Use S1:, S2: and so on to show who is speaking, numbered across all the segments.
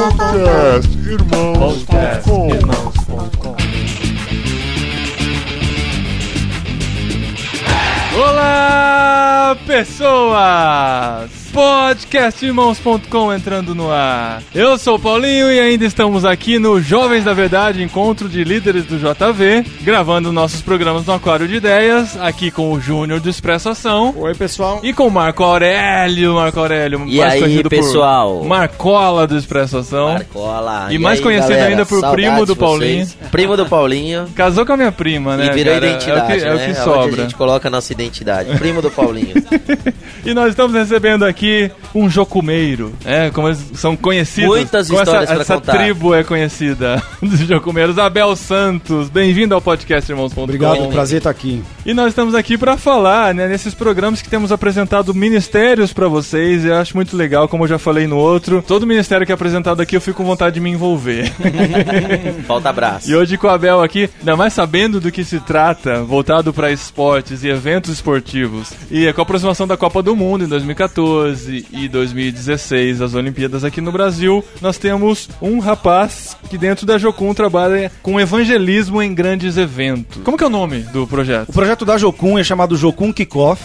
S1: Podcastirmãos.com. Olá, pessoas! Podcastirmãos.com entrando no ar. Eu sou o Paulinho e ainda estamos aqui no Jovens da Verdade, encontro de líderes do JV, gravando nossos programas no Aquário de Ideias, aqui com o Júnior do Expresso Ação.
S2: Oi, pessoal.
S1: E com o Marco Aurélio,
S3: e aí, pessoal?
S1: Marcola do Expresso Ação.
S3: Marcola.
S1: E mais conhecido
S3: galera,
S1: ainda por primo do Paulinho.
S3: Primo do Paulinho.
S1: Casou com a minha prima, né?
S3: E virou
S1: cara?
S3: identidade,
S1: é o que sobra.
S3: Onde a gente coloca a nossa identidade. Primo do Paulinho.
S1: E nós estamos recebendo aqui um jocumeiro, como eles são conhecidos.
S3: Muitas histórias pra
S1: essa
S3: contar. Tribo
S1: é conhecida dos jocumeiros. Abel Santos, bem-vindo ao podcast Irmãos.com.
S2: Obrigado, prazer estar aqui.
S1: E nós estamos aqui para falar, nesses programas que temos apresentado ministérios para vocês. Eu acho muito legal, como eu já falei no outro, todo ministério que é apresentado aqui eu fico com vontade de me envolver.
S3: Falta abraço.
S1: E hoje com o Abel aqui, ainda mais sabendo do que se trata, voltado para esportes e eventos esportivos, e com a aproximação da Copa do Mundo em 2014 e 2016, as Olimpíadas aqui no Brasil, nós temos um rapaz que dentro da Jocum trabalha com evangelismo em grandes eventos. Como que é o nome do projeto?
S2: O projeto da Jocum é chamado Jocum Kickoff.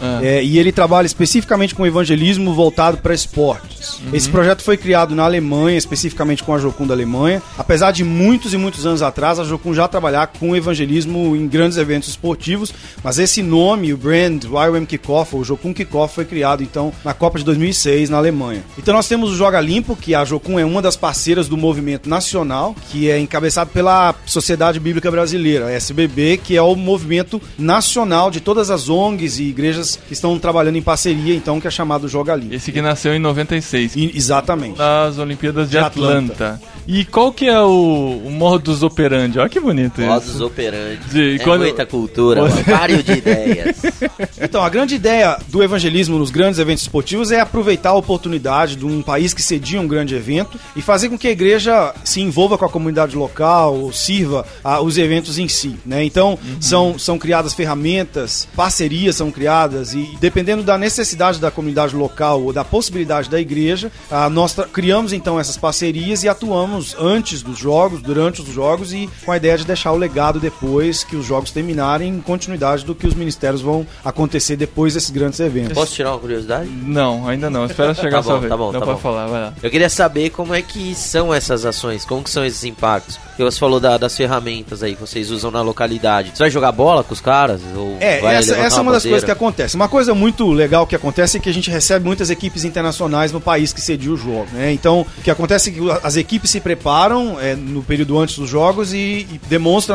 S2: E ele trabalha especificamente com evangelismo voltado para esportes. Esse projeto foi criado na Alemanha, especificamente com a Jocum da Alemanha. Apesar de muitos e muitos anos atrás, a Jocum já trabalhar com evangelismo em grandes eventos esportivos, mas esse nome, o brand YWAM Kickoff, ou Jocum Kickoff, foi criado então na Copa de 2006 na Alemanha. Então nós temos o Joga Limpo, que a Jocum é uma das parceiras do movimento nacional, que é encabeçado pela Sociedade Bíblica Brasileira, a SBB, que é o movimento nacional de todas as ONGs e igrejas que estão trabalhando em parceria, então, que é chamado Joga Limpo.
S1: Esse que nasceu em 96.
S2: Exatamente.
S1: Nas Olimpíadas de Atlanta. E qual que é o modus operandi? Olha que bonito isso.
S3: Modus operandi. Muita cultura, um aquário de ideias.
S2: Então, a grande ideia do evangelismo nos grandes eventos esportivos é aproveitar a oportunidade de um país que cedia um grande evento e fazer com que a igreja se envolva com a comunidade local, ou sirva os eventos em si, né? Então, são criadas ferramentas, parcerias são criadas e dependendo da necessidade da comunidade local ou da possibilidade da igreja, nós criamos então essas parcerias e atuamos antes dos jogos, durante os jogos e com a ideia de deixar o legado depois que os jogos terminarem em continuidade do que os ministérios vão acontecer depois desses grandes eventos.
S3: Posso tirar uma curiosidade?
S1: Não, ainda não. Espera chegar a sua vez.
S3: Tá bom.
S1: Falar, vai lá.
S3: Eu queria saber como é que são essas ações, como que são esses impactos. Porque você falou das ferramentas aí que vocês usam na localidade. Você vai jogar bola com os caras? Ou
S2: essa é uma das coisas que acontece. Uma coisa muito legal que acontece é que a gente recebe muitas equipes internacionais no país que cedia o jogo, né? Então, o que acontece é que as equipes se preparam no período antes dos jogos e demonstram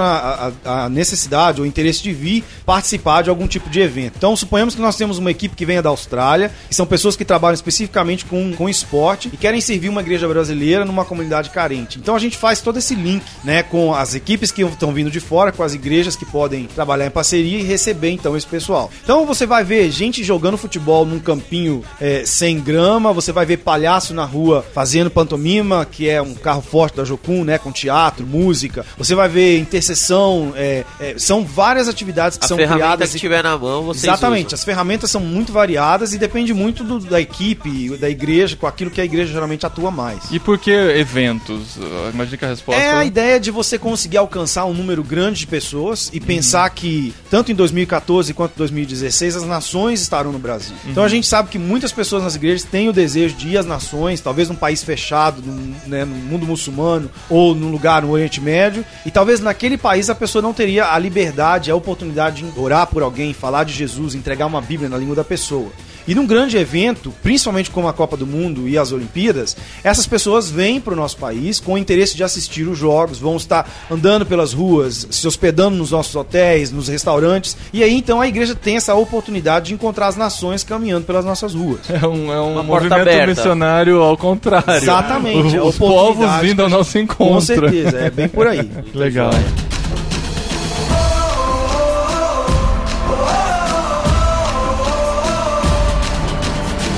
S2: a necessidade ou interesse de vir participar de algum tipo de evento. Então, suponhamos que nós temos uma equipe que venha da Austrália, que são pessoas que trabalham especificamente com esporte e querem servir uma igreja brasileira numa comunidade carente. Então, a gente faz todo esse link, né, com as equipes que estão vindo de fora, com as igrejas que podem trabalhar em parceria e receber, então, esse pessoal. Então, você vai ver gente jogando futebol num campinho sem grama, você vai ver palhaço na rua fazendo pantomima, que é um carro forte da Jocum, né, com teatro, música. Você vai ver intercessão, são várias atividades que são criadas. A ferramenta
S3: que tiver na mão, vocês
S2: Exatamente,
S3: usam.
S2: As ferramentas são muito variadas e depende muito da equipe, da igreja, com aquilo que a igreja geralmente atua mais.
S1: E por que eventos? Imagina que a resposta
S2: é a ideia de você conseguir alcançar um número grande de pessoas e pensar que, tanto em 2014 quanto em 2016, as nações estarão no Brasil. Então a gente sabe que muitas pessoas nas igrejas têm o desejo de ir às nações, talvez num país fechado, no mundo muçulmano ou num lugar no Oriente Médio, e talvez naquele país a pessoa não teria a liberdade, a oportunidade de orar por alguém, falar de Jesus, entregar uma Bíblia na língua da pessoa. E num grande evento, principalmente como a Copa do Mundo e as Olimpíadas, essas pessoas vêm para o nosso país com o interesse de assistir os jogos, vão estar andando pelas ruas, se hospedando nos nossos hotéis, nos restaurantes, e aí então a igreja tem essa oportunidade de encontrar as nações caminhando pelas nossas ruas.
S1: É um movimento missionário ao contrário.
S2: Exatamente.
S1: Os povos vindo ao nosso encontro.
S2: Com certeza, é bem por aí.
S1: Legal.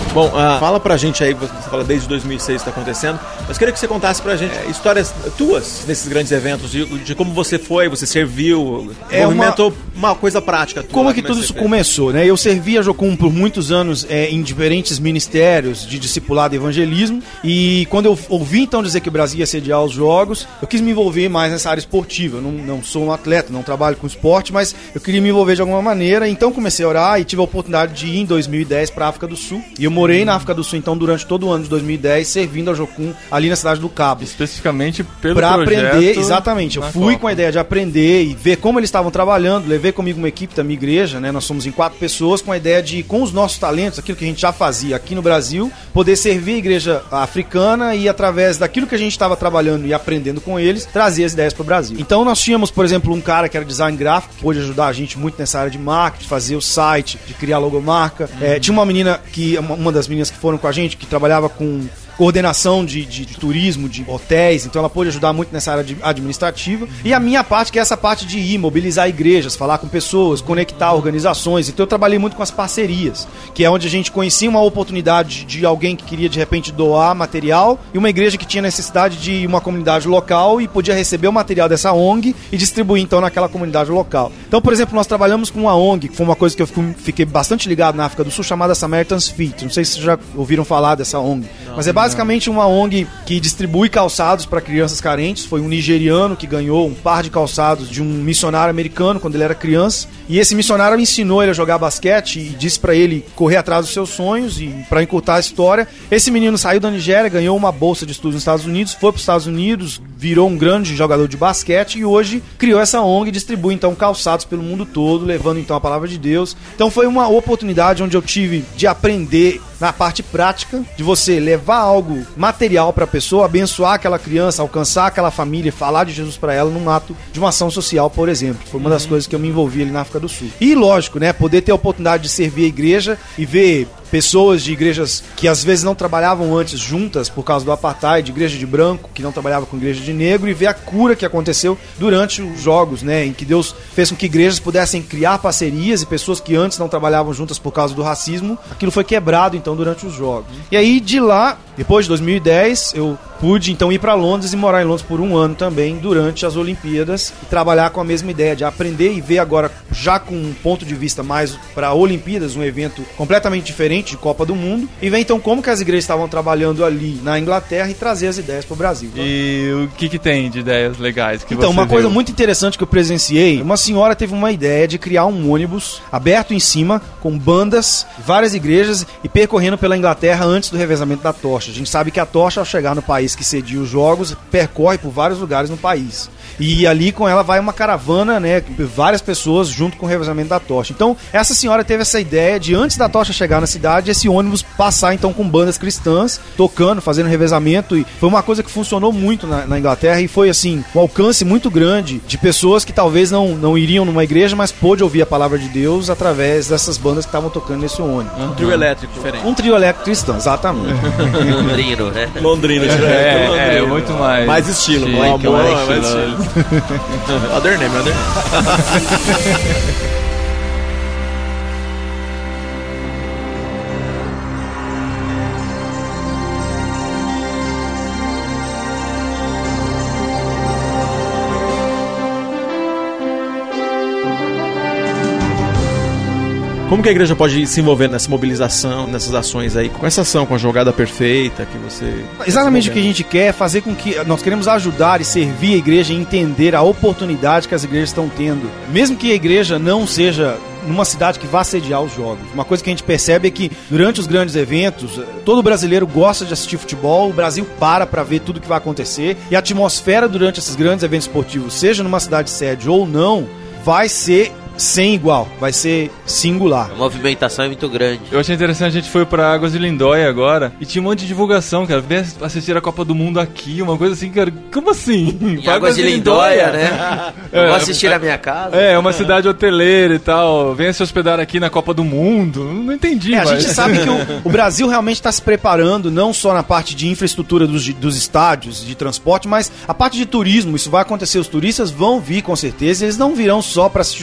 S4: Bom, fala pra gente aí, você fala desde 2006 está acontecendo, mas queria que você contasse pra gente histórias tuas nesses grandes eventos, de como você serviu, movimentou uma coisa prática.
S2: Como é que tudo isso começou, né? Eu servi a Jocum por muitos anos em diferentes ministérios de discipulado e evangelismo, e quando eu ouvi então dizer que o Brasil ia sediar os Jogos, eu quis me envolver mais nessa área esportiva. Eu não sou um atleta, não trabalho com esporte, mas eu queria me envolver de alguma maneira, então comecei a orar e tive a oportunidade de ir em 2010 para a África do Sul, e eu morei na África do Sul então durante todo o ano de 2010 servindo a Jocum ali na cidade do Cabo.
S1: Especificamente pelo
S2: pra
S1: projeto.
S2: Aprender, exatamente. Eu fui com a ideia de aprender e ver como eles estavam trabalhando, levei comigo uma equipe da minha igreja, né? Nós somos em 4 pessoas, com a ideia de, com os nossos talentos, aquilo que a gente já fazia aqui no Brasil, poder servir a igreja africana e através daquilo que a gente estava trabalhando e aprendendo com eles, trazer as ideias para o Brasil. Então nós tínhamos, por exemplo, um cara que era design gráfico, que pôde ajudar a gente muito nessa área de marketing, de fazer o site, de criar logomarca. Tinha uma menina uma das meninas que foram com a gente, que trabalhava com coordenação de turismo, de hotéis, então ela pôde ajudar muito nessa área administrativa. E a minha parte, que é essa parte de ir, mobilizar igrejas, falar com pessoas, conectar organizações. Então eu trabalhei muito com as parcerias, que é onde a gente conhecia uma oportunidade de alguém que queria de repente doar material e uma igreja que tinha necessidade de uma comunidade local e podia receber o material dessa ONG e distribuir então naquela comunidade local. Então, por exemplo, nós trabalhamos com uma ONG, que foi uma coisa que eu fiquei bastante ligado na África do Sul, chamada Samaritan's Feet. Não sei se vocês já ouviram falar dessa ONG, mas é basicamente uma ONG que distribui calçados para crianças carentes. Foi um nigeriano que ganhou um par de calçados de um missionário americano quando ele era criança. E esse missionário ensinou ele a jogar basquete e disse para ele correr atrás dos seus sonhos. E para encurtar a história, esse menino saiu da Nigéria, ganhou uma bolsa de estudos nos Estados Unidos, foi para os Estados Unidos, virou um grande jogador de basquete e hoje criou essa ONG e distribui então calçados pelo mundo todo, levando então a palavra de Deus. Então foi uma oportunidade onde eu tive de aprender na parte prática, de você levar algo material para a pessoa, abençoar aquela criança, alcançar aquela família, falar de Jesus para ela num ato de uma ação social, por exemplo. Foi uma das coisas que eu me envolvi ali na África do Sul. E lógico, né, poder ter a oportunidade de servir a igreja e ver pessoas de igrejas que às vezes não trabalhavam antes juntas por causa do apartheid, igreja de branco que não trabalhava com igreja de negro, e ver a cura que aconteceu durante os jogos, né, em que Deus fez com que igrejas pudessem criar parcerias e pessoas que antes não trabalhavam juntas por causa do racismo, aquilo foi quebrado então durante os jogos. E aí de lá, depois de 2010, eu pude então ir para Londres e morar em Londres por um ano também durante as Olimpíadas e trabalhar com a mesma ideia de aprender e ver agora já com um ponto de vista mais para Olimpíadas, um evento completamente diferente de Copa do Mundo, e ver então como que as igrejas estavam trabalhando ali na Inglaterra e trazer as ideias para o Brasil.
S1: E o que tem de ideias legais que
S2: então,
S1: você
S2: uma coisa
S1: viu?
S2: muito interessante que eu presenciei, uma senhora teve uma ideia de criar um ônibus aberto em cima, com bandas, várias igrejas e percorrendo pela Inglaterra antes do revezamento da tocha. A gente sabe que a tocha, ao chegar no país que cedia os jogos, percorre por vários lugares no país. E ali com ela vai uma caravana, né, várias pessoas junto com o revezamento da tocha. Então, essa senhora teve essa ideia de, antes da tocha chegar na cidade, esse ônibus passar então com bandas cristãs, tocando, fazendo revezamento, e foi uma coisa que funcionou muito na Inglaterra, e foi assim, um alcance muito grande de pessoas que talvez não iriam numa igreja, mas pôde ouvir a palavra de Deus através dessas bandas que estavam tocando nesse ônibus.
S4: Um trio elétrico diferente.
S2: Um trio elétrico cristão, exatamente.
S3: Londrino, né?
S4: Londrino,
S1: É muito mais.
S4: Mais estilo,
S1: chique,
S4: mais amor, mais
S1: estilo.
S4: estilo. Other name. Como que a igreja pode se envolver nessa mobilização, nessas ações aí, com essa ação, com a jogada perfeita que você...
S2: Exatamente o que a gente quer é fazer com que... Nós queremos ajudar e servir a igreja a entender a oportunidade que as igrejas estão tendo. Mesmo que a igreja não seja numa cidade que vá sediar os jogos. Uma coisa que a gente percebe é que durante os grandes eventos, todo brasileiro gosta de assistir futebol, o Brasil para ver tudo que vai acontecer, e a atmosfera durante esses grandes eventos esportivos, seja numa cidade sede ou não, vai ser sem igual, vai ser singular.
S3: A movimentação é muito grande.
S1: Eu achei interessante, a gente foi pra Águas de Lindóia agora e tinha um monte de divulgação, cara. Vem assistir a Copa do Mundo aqui, uma coisa assim, cara. Como assim?
S3: Em Águas de Lindóia, né? Eu vou assistir na minha casa.
S1: É, uma cidade hoteleira e tal. Venha se hospedar aqui na Copa do Mundo. Não entendi,
S2: A gente sabe que o Brasil realmente está se preparando, não só na parte de infraestrutura dos estádios, de transporte, mas a parte de turismo. Isso vai acontecer, os turistas vão vir com certeza, eles não virão só para assistir os jogos, eles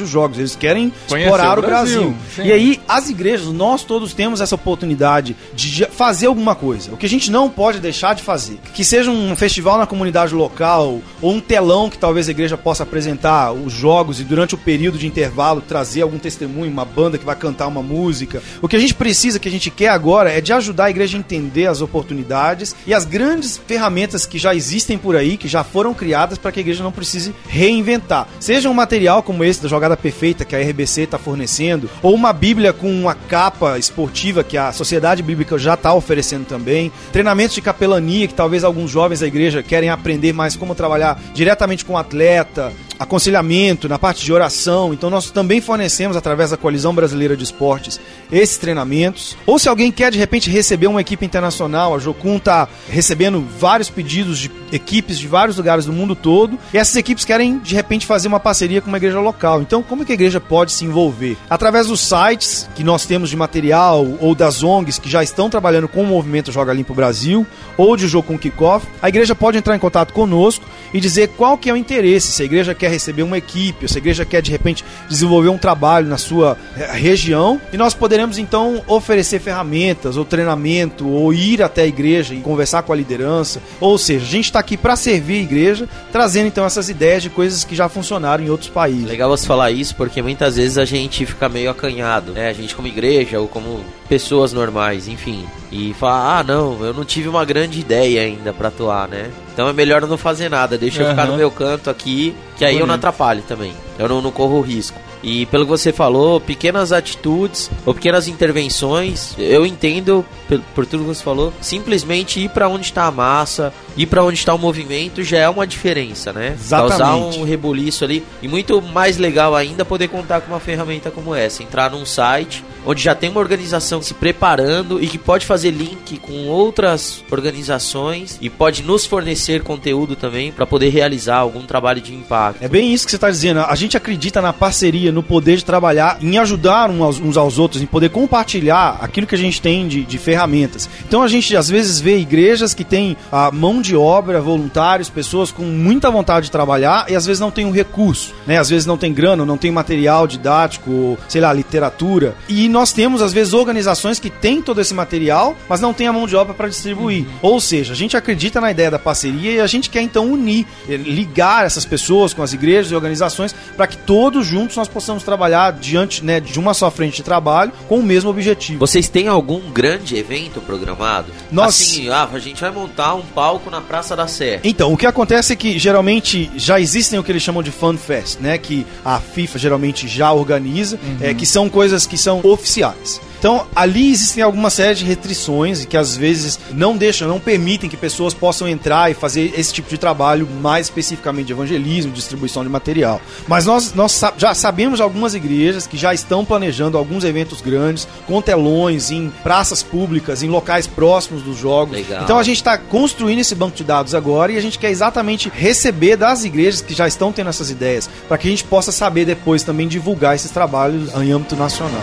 S2: eles querem explorar o Brasil. E aí, as igrejas, nós todos temos essa oportunidade de fazer alguma coisa. O que a gente não pode deixar de fazer, que seja um festival na comunidade local, ou um telão que talvez a igreja possa apresentar os jogos e durante o período de intervalo trazer algum testemunho, uma banda que vai cantar uma música. O que a gente precisa, que a gente quer agora é de ajudar a igreja a entender as oportunidades e as grandes ferramentas que já existem por aí, que já foram criadas para que a igreja não precise reinventar. Seja um material como esse da Jogada Perfeita que a RBC está fornecendo, ou uma Bíblia com uma capa esportiva que a Sociedade Bíblica já está oferecendo também, treinamentos de capelania que talvez alguns jovens da igreja querem aprender mais como trabalhar diretamente com o atleta, aconselhamento, na parte de oração. Então nós também fornecemos, através da Coalizão Brasileira de Esportes, esses treinamentos. Ou se alguém quer de repente receber uma equipe internacional, a Jocum está recebendo vários pedidos de equipes de vários lugares do mundo todo, e essas equipes querem de repente fazer uma parceria com uma igreja local. Então como é que a igreja pode se envolver? Através dos sites que nós temos de material, ou das ONGs que já estão trabalhando com o movimento Joga Limpo Brasil, ou de Jocum Kickoff, a igreja pode entrar em contato conosco e dizer qual que é o interesse, se a igreja quer receber uma equipe, ou se a igreja quer de repente desenvolver um trabalho na sua região, e nós poderemos então oferecer ferramentas ou treinamento, ou ir até a igreja e conversar com a liderança. Ou seja, a gente está aqui para servir a igreja, trazendo então essas ideias de coisas que já funcionaram em outros países.
S3: Legal você falar isso, porque muitas vezes a gente fica meio acanhado, né? A gente como igreja ou como pessoas normais, enfim, e fala, não, eu não tive uma grande ideia ainda para atuar, né? Então é melhor eu não fazer nada, deixa eu ficar no meu canto aqui, que aí eu não atrapalho também, eu não corro risco. E pelo que você falou, pequenas atitudes ou pequenas intervenções, eu entendo, por tudo que você falou, simplesmente ir para onde está a massa, ir para onde está o movimento já é uma diferença, né?
S2: Exatamente.
S3: Causar um rebuliço ali. E muito mais legal ainda poder contar com uma ferramenta como essa, entrar num site onde já tem uma organização se preparando e que pode fazer link com outras organizações e pode nos fornecer conteúdo também para poder realizar algum trabalho de impacto.
S2: É bem isso que você está dizendo. A gente acredita na parceria, no poder de trabalhar, em ajudar uns aos outros, em poder compartilhar aquilo que a gente tem de ferramentas. Então a gente às vezes vê igrejas que têm a mão de obra, voluntários, pessoas com muita vontade de trabalhar e às vezes não tem um recurso, né? Às vezes não tem grana, não tem material didático, sei lá, literatura. E nós temos às vezes organizações que têm todo esse material, mas não tem a mão de obra para distribuir. Ou seja, a gente acredita na ideia da parceria e a gente quer então unir, ligar essas pessoas com as igrejas e organizações para que todos juntos nós possamos trabalhar diante, né, de uma só frente de trabalho com o mesmo objetivo.
S3: Vocês têm algum grande evento programado? Assim, a gente vai montar um palco na Praça da Sé.
S2: Então, o que acontece é que geralmente já existem o que eles chamam de Fan Fest, né, que a FIFA geralmente já organiza, que são coisas que são oficiais. Então, ali existem alguma série de restrições que às vezes não permitem que pessoas possam entrar e fazer esse tipo de trabalho mais especificamente de evangelismo, distribuição de material. Mas nós já sabemos de algumas igrejas que já estão planejando alguns eventos grandes, com telões, em praças públicas, em locais próximos dos jogos.
S3: Legal.
S2: Então a gente está construindo esse banco de dados agora e a gente quer exatamente receber das igrejas que já estão tendo essas ideias, para que a gente possa saber depois também divulgar esses trabalhos em âmbito nacional.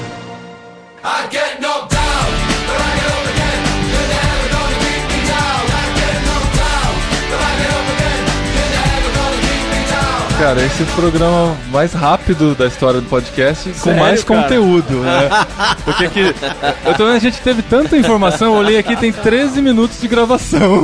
S5: I get knocked down, but I get up again. You're never gonna keep me down. I get knocked down, but I get up again. You're never gonna keep me down.
S1: Cara, esse é o programa mais rápido da história do podcast, com
S4: Sério,
S1: mais
S4: cara?
S1: conteúdo, né? Porque a gente teve tanta informação, eu olhei aqui, tem 13 minutos de gravação.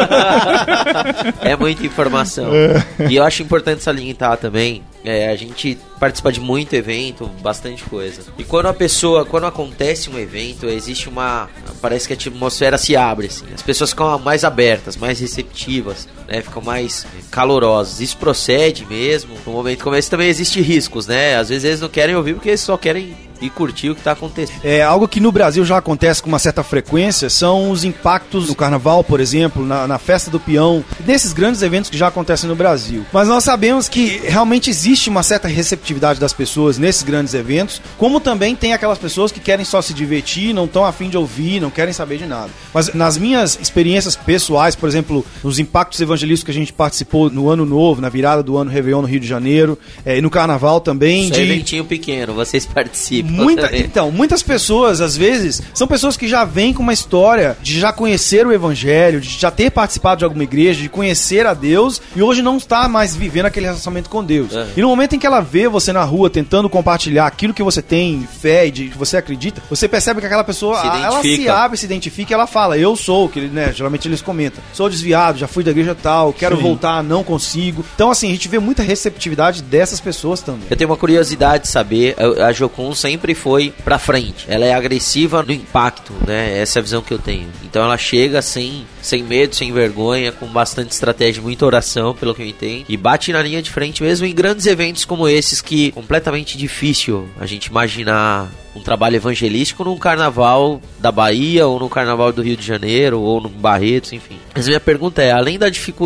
S3: É muita informação. E eu acho importante salientar também, a gente participa de muito evento, bastante coisa. E quando acontece um evento, existe parece que a atmosfera se abre, assim. As pessoas ficam mais abertas, mais receptivas, né? Ficam mais calorosas. Isso procede mesmo. No momento como esse também existe riscos, né? Às vezes eles não querem ouvir porque eles só querem ir curtir o que está acontecendo.
S2: Algo que no Brasil já acontece com uma certa frequência são os impactos no carnaval, por exemplo, na festa do peão, desses grandes eventos que já acontecem no Brasil. Mas nós sabemos que realmente existe uma certa receptividade das pessoas nesses grandes eventos, como também tem aquelas pessoas que querem só se divertir, não estão a fim de ouvir, não querem saber de nada. Mas nas minhas experiências pessoais, por exemplo, nos impactos evangelísticos que a gente participou no Ano Novo, na virada do ano Réveillon no Rio de Janeiro, e no Carnaval também.
S3: Isso é eventinho pequeno, vocês participam.
S2: Então, muitas pessoas, às vezes, são pessoas que já vêm com uma história de já conhecer o evangelho, de já ter participado de alguma igreja, de conhecer a Deus, e hoje não está mais vivendo aquele relacionamento com Deus. E no momento em que ela vê você na rua tentando compartilhar aquilo que você tem fé e de que você acredita, você percebe que aquela pessoa, ela se abre, se identifica e ela fala, eu sou, que né, geralmente eles comentam, sou desviado, já fui da igreja tal, quero voltar, não consigo. Então, assim, a gente vê muita receptividade dessas pessoas também.
S3: Eu tenho uma curiosidade de saber, a Jocum sempre foi pra frente. Ela é agressiva no impacto, né? Essa é a visão que eu tenho. Então ela chega sem medo, sem vergonha, com bastante estratégia, muita oração, pelo que eu entendo, e bate na linha de frente mesmo em grandes eventos como esses, que é completamente difícil a gente imaginar um trabalho evangelístico num carnaval da Bahia, ou no carnaval do Rio de Janeiro, ou no Barretos, enfim. Mas a minha pergunta é, além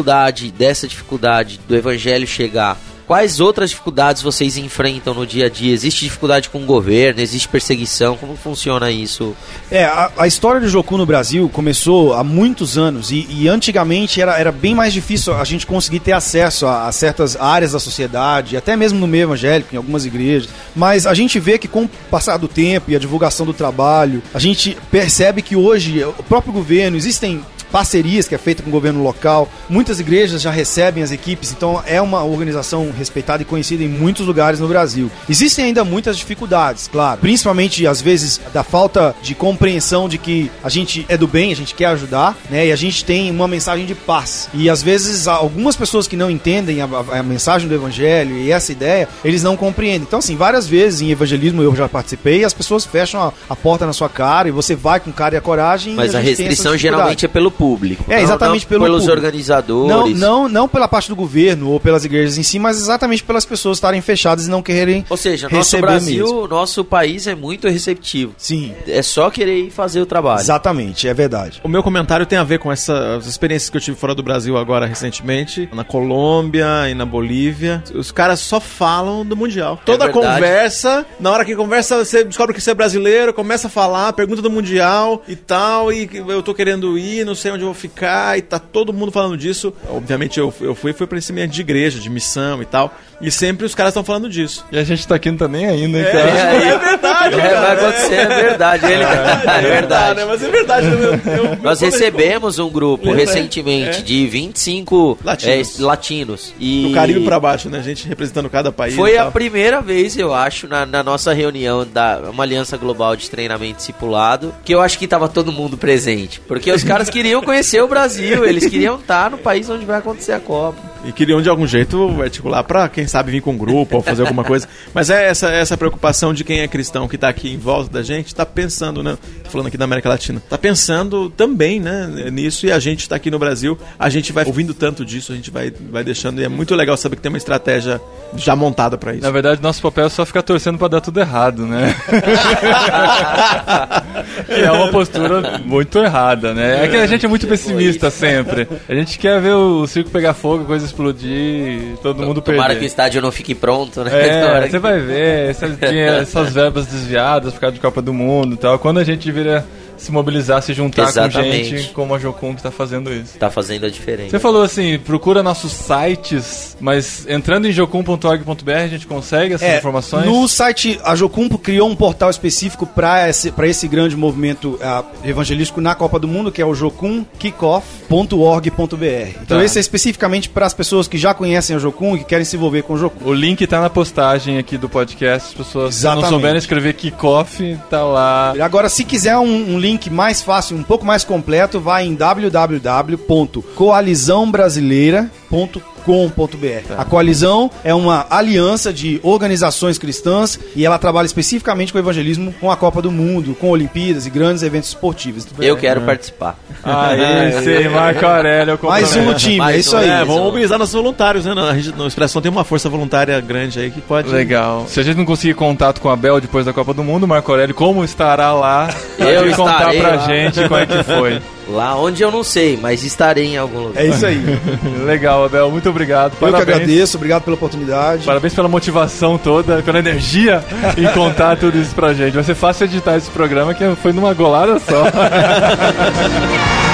S3: dessa dificuldade do evangelho chegar, quais outras dificuldades vocês enfrentam no dia a dia? Existe dificuldade com o governo? Existe perseguição? Como funciona isso?
S2: A história do Jocum no Brasil começou há muitos anos e antigamente era bem mais difícil a gente conseguir ter acesso a certas áreas da sociedade, até mesmo no meio evangélico, em algumas igrejas. Mas a gente vê que com o passar do tempo e a divulgação do trabalho, a gente percebe que hoje o próprio governo, existem parcerias que é feita com o governo local, muitas igrejas já recebem as equipes, então é uma organização respeitada e conhecida em muitos lugares no Brasil. Existem ainda muitas dificuldades, claro, principalmente às vezes da falta de compreensão de que a gente é do bem, a gente quer ajudar, né, e a gente tem uma mensagem de paz, e às vezes algumas pessoas que não entendem a mensagem do evangelho e essa ideia, eles não compreendem. Então assim, várias vezes em evangelismo eu já participei, as pessoas fecham a porta na sua cara e você vai com cara e a coragem.
S3: Mas a restrição geralmente é pelo público.
S2: Exatamente
S3: não pelos
S2: público.
S3: Organizadores.
S2: Não pela parte do governo ou pelas igrejas em si, mas exatamente pelas pessoas estarem fechadas e não quererem.
S3: Ou seja, nosso Brasil, nosso país é muito receptivo.
S2: Sim.
S3: É só querer ir fazer o trabalho.
S2: Exatamente, é verdade.
S4: O meu comentário tem a ver com essas experiências que eu tive fora do Brasil agora recentemente, na Colômbia e na Bolívia. Os caras só falam do Mundial. Toda conversa, na hora que conversa, você descobre que você é brasileiro, começa a falar, pergunta do Mundial e tal, e eu tô querendo ir, não sei onde eu vou ficar, e tá todo mundo falando disso. Obviamente eu fui pra esse ambiente de igreja, de missão e tal, e sempre os caras estão falando disso.
S1: E a gente tá aqui não tá nem aí, né, cara?
S4: É verdade, cara.
S3: Vai acontecer, é verdade. É verdade.
S4: Mas é verdade.
S3: Nós recebemos um grupo recentemente de 25 latinos.
S4: Do Caribe pra baixo, né? A gente representando cada país.
S3: Foi a primeira vez, eu acho, na nossa reunião da uma Aliança Global de Treinamento Discipulado, que eu acho que tava todo mundo presente. Porque os caras queriam conhecer o Brasil, eles queriam estar no país onde vai acontecer a Copa.
S4: E queriam de algum jeito articular pra, quem sabe, vir com um grupo ou fazer alguma coisa. Mas é essa preocupação de quem é cristão que tá aqui em volta da gente, tá pensando, né? Tô falando aqui da América Latina. Tá pensando também, né, nisso, e a gente tá aqui no Brasil, a gente vai ouvindo tanto disso, a gente vai deixando, e é muito legal saber que tem uma estratégia já montada pra isso.
S1: Na verdade, nosso papel é só ficar torcendo pra dar tudo errado, né? E é uma postura muito errada, né? É que a gente é muito pessimista sempre. A gente quer ver o circo pegar fogo, a coisa explodir, todo mundo perder.
S3: Tomara que o estádio não fique pronto, né?
S1: Você vai ver essas verbas desviadas por causa de Copa do Mundo e tal. Quando a gente vira se mobilizar, se juntar com gente como a Jocum que tá fazendo isso.
S3: Tá fazendo a diferença.
S1: Você falou assim, procura nossos sites, mas entrando em jocum.org.br a gente consegue essas informações?
S2: No site, a Jocum criou um portal específico para esse grande movimento evangelístico na Copa do Mundo, que é o jocumkickoff.org.br. Então esse é especificamente para as pessoas que já conhecem a Jocum e que querem se envolver com o Jocum.
S1: O link tá na postagem aqui do podcast, as pessoas se não souberem escrever kickoff, tá lá.
S2: Agora, se quiser um link mais fácil, um pouco mais completo, vai em www.coalizãobrasileira.com.br. A Coalizão é uma aliança de organizações cristãs e ela trabalha especificamente com o evangelismo, com a Copa do Mundo, com Olimpíadas e grandes eventos esportivos.
S3: Eu quero participar.
S1: Sim, Marco Aurélio.
S2: Mais um no time, é isso aí.
S4: Vamos mobilizar nossos voluntários, né? A gente, no Expressão tem uma força voluntária grande aí que pode...
S1: Legal. Se a gente não conseguir contato com a Bel depois da Copa do Mundo, Marco Aurélio, como estará lá?
S3: Eu
S1: contar pra
S3: lá.
S1: gente como é que foi.
S3: Lá onde eu não sei, mas estarei em algum lugar.
S2: É isso aí.
S1: Legal, Abel. Muito obrigado.
S2: Eu que agradeço. Obrigado pela oportunidade.
S1: Parabéns pela motivação toda, pela energia em contar tudo isso pra gente. Vai ser fácil editar esse programa que foi numa golada só.